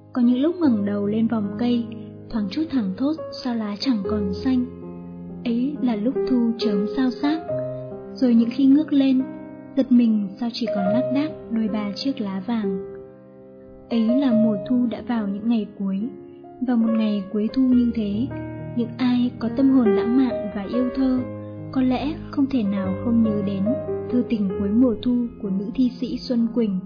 Có những lúc ngẩng đầu lên vòng cây, thoáng chút thẳng thốt sao lá chẳng còn xanh. Ấy là lúc thu chớm sao xác. Rồi những khi ngước lên, giật mình sao chỉ còn lác đác đôi ba chiếc lá vàng. Ấy là mùa thu đã vào những ngày cuối. Vào một ngày cuối thu như thế, những ai có tâm hồn lãng mạn và yêu thơ có lẽ không thể nào không nhớ đến thư tình cuối mùa thu của nữ thi sĩ Xuân Quỳnh.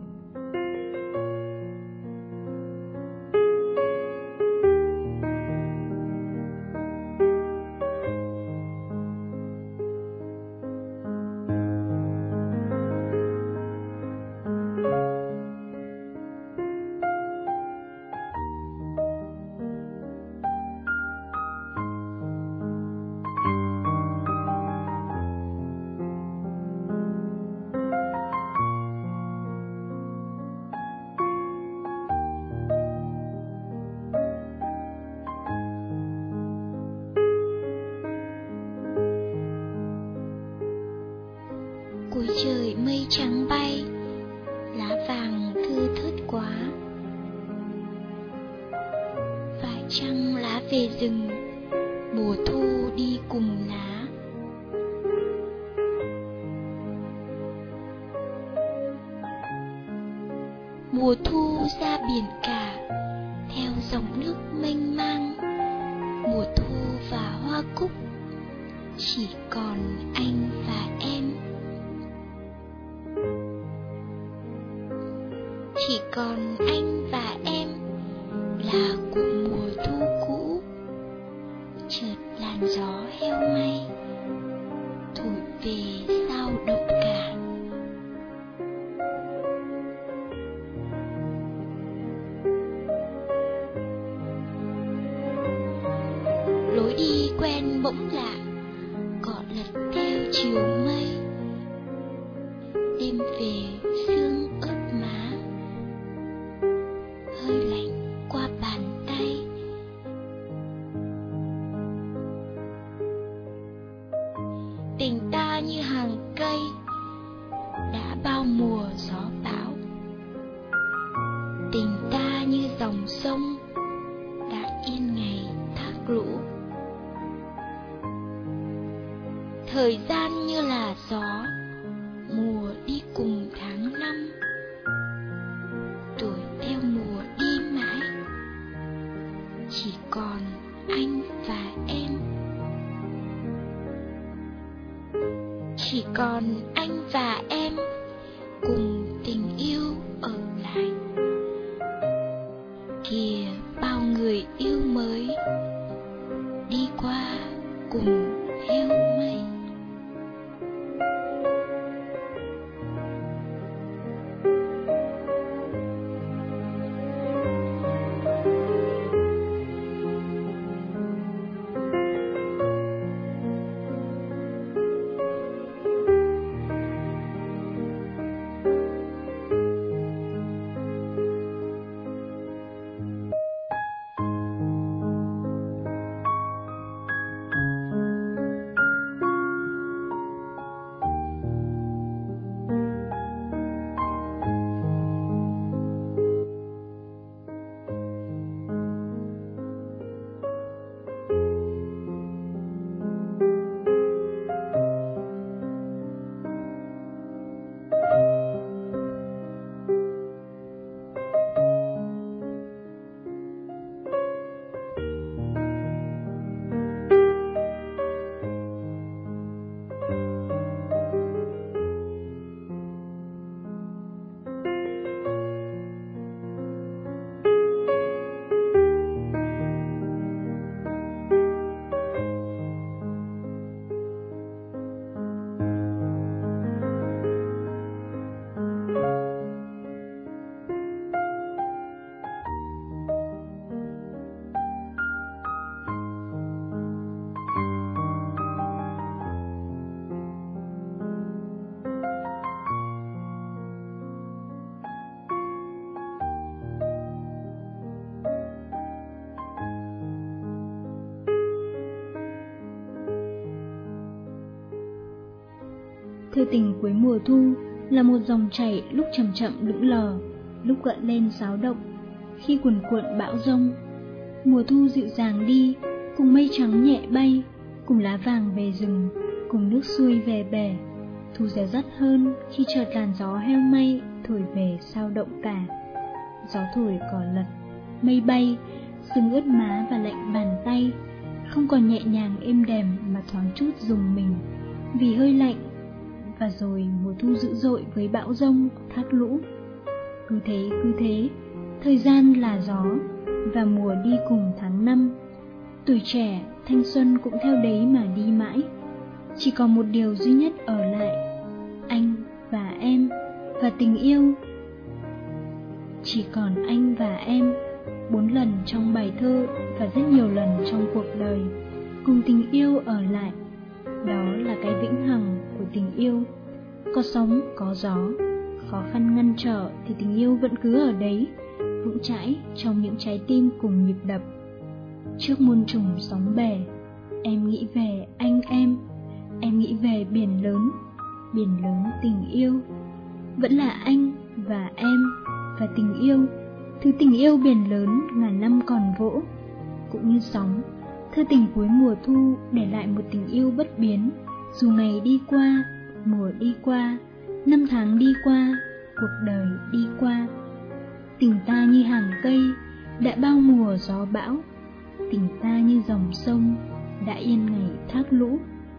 Cuối trời mây trắng bay, lá vàng thưa thớt quá. Phải chăng lá về rừng, mùa thu đi cùng lá. Mùa thu ra biển cả, theo dòng nước mênh mang. Mùa thu và hoa cúc, chỉ còn anh và em. Chỉ còn anh và em là của mùa thu cũ. Chợt làn gió heo may thổi về sao động cả. Lối đi quen bỗng lạ, cỏ lật theo chiều mây. Đêm về sương ướt má, hơi lạnh qua bàn tay. Tình ta như hàng cây đã bao mùa gió bão. Tình ta như dòng sông đã yên ngày thác lũ. Thời gian như là gió, mùa đi cùng tháng năm. Tuổi theo mùa đi mãi, chỉ còn anh và em. Chỉ còn anh và em cùng tình yêu ở lại. Kìa bao người yêu mới đi qua cùng heo mây. Thư tình cuối mùa thu là một dòng chảy lúc chậm chậm lững lờ, lúc gợn lên xáo động. khi cuồn cuộn bão giông. Mùa thu dịu dàng đi, cùng mây trắng nhẹ bay, cùng lá vàng về rừng, cùng nước xuôi về bể. Thu réo rắt hơn khi chợt làn gió heo may thổi về sao động cả. Gió thổi cỏ lật, mây bay, sương ướt má và lạnh bàn tay, không còn nhẹ nhàng êm đềm mà thoáng chút rùng mình vì hơi lạnh. Và rồi mùa thu dữ dội với bão giông, thác lũ. Cứ thế, thời gian là gió, và mùa đi cùng tháng năm. Tuổi trẻ, thanh xuân cũng theo đấy mà đi mãi. Chỉ còn một điều duy nhất ở lại: anh và em và tình yêu. Chỉ còn anh và em, 4 lần trong bài thơ và rất nhiều lần trong cuộc đời, cùng tình yêu ở lại. Đó là cái vĩnh hằng của tình yêu. Có sóng, có gió, khó khăn ngăn trở thì tình yêu vẫn cứ ở đấy, vững chãi trong những trái tim cùng nhịp đập. Trước muôn trùng sóng bể, em nghĩ về anh em nghĩ về biển lớn tình yêu. Vẫn là anh và em và tình yêu, thứ tình yêu biển lớn ngàn năm còn vỗ. Cũng như sóng, thơ tình cuối mùa thu để lại một tình yêu bất biến. Dù ngày đi qua, mùa đi qua, năm tháng đi qua, cuộc đời đi qua. Tình ta như hàng cây đã bao mùa gió bão, tình ta như dòng sông đã yên ngày thác lũ.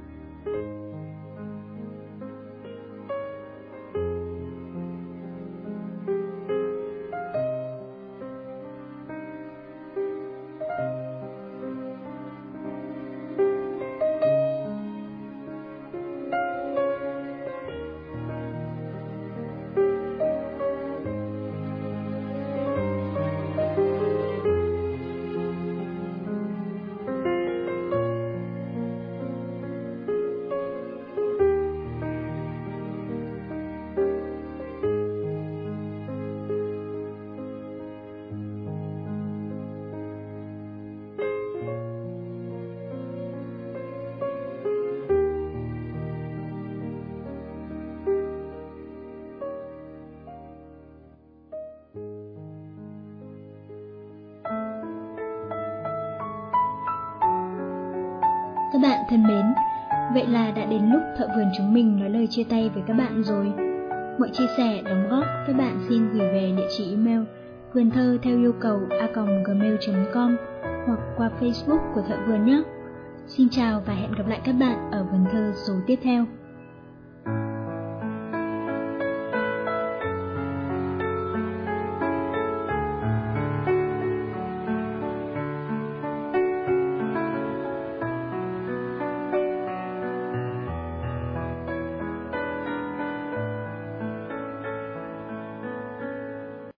Các bạn thân mến, vậy là đã đến lúc Thợ Vườn chúng mình nói lời chia tay với các bạn rồi. Mọi chia sẻ, đóng góp các bạn xin gửi về địa chỉ email vườnthơ theo yêu cầu @gmail.com hoặc qua Facebook của Thợ Vườn nhé. Xin chào và hẹn gặp lại các bạn ở vườn thơ số tiếp theo.